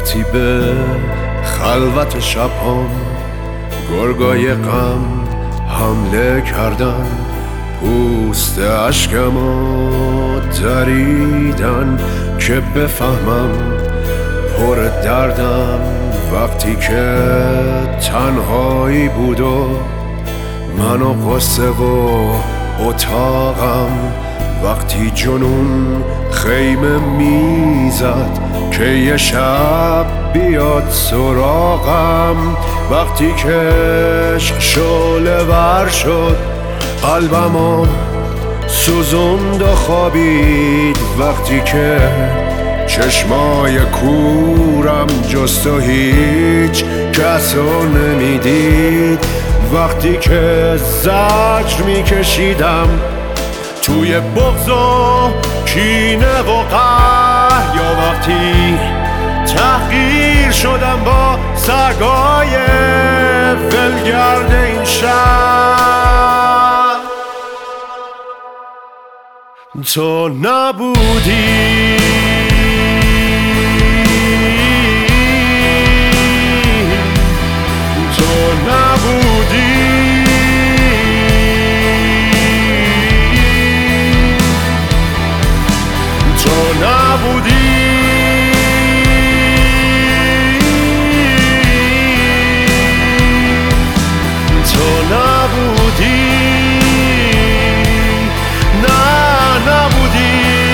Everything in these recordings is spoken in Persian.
وقتی به خلوت شبام گرگای غم حمله کردن، پوست اشکمو دریدن که بفهمم پر دردم. وقتی که تنهایی بود و من و قصه و اتاقم، وقتی جنون خیمه میزد که یه شب بیاد سراغم، وقتی که عشق شعله ور شد قلبمو سوزوند و خوابید، وقتی که چشمای کورم جز تو هیچ کسو نمیدید، وقتی که زجر میکشیدم توی بغض و کینه و قهر، یا وقتی تحقیر شدم با سگای ولگرد این شهر. تو نبودی، تو نبودی، تو نبودی، تو نبودی، نه نبودی.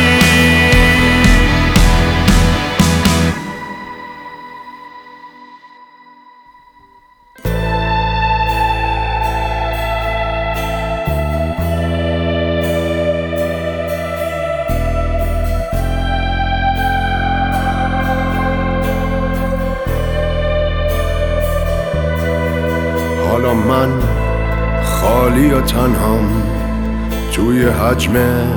حالا من خالی و تنهام توی حجم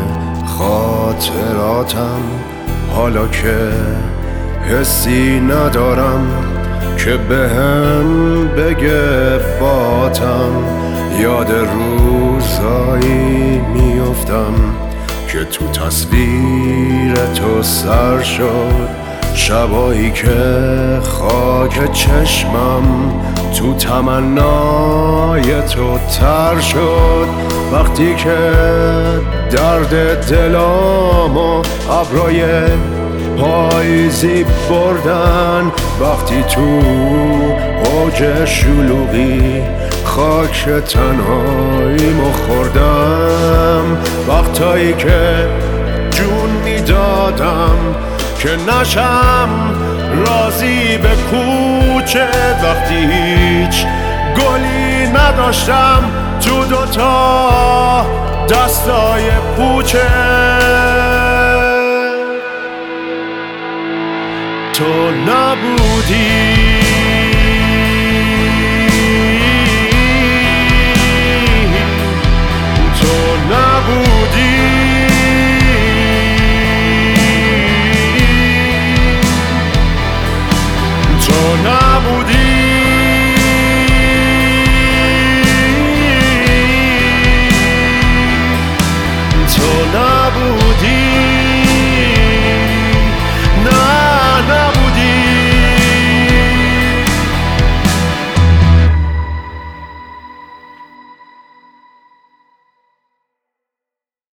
خاطراتم، حالا که حسی ندارم که بهم بگه باتم، یاد روزایی میافتم که تو تصویر تو سر شد، شبایی که خاک چشمم تو تمنای تو تر شد، وقتی که درد دلامو ابرای پاییزی بردن، وقتی تو اوج شلوغی خاک تنهاییمو خوردم، وقتایی که جون میدادم که نشم راضی به کوچه، وقتی هیچ گلی نداشتم تو دوتا دستای پوچه. تو نبودی،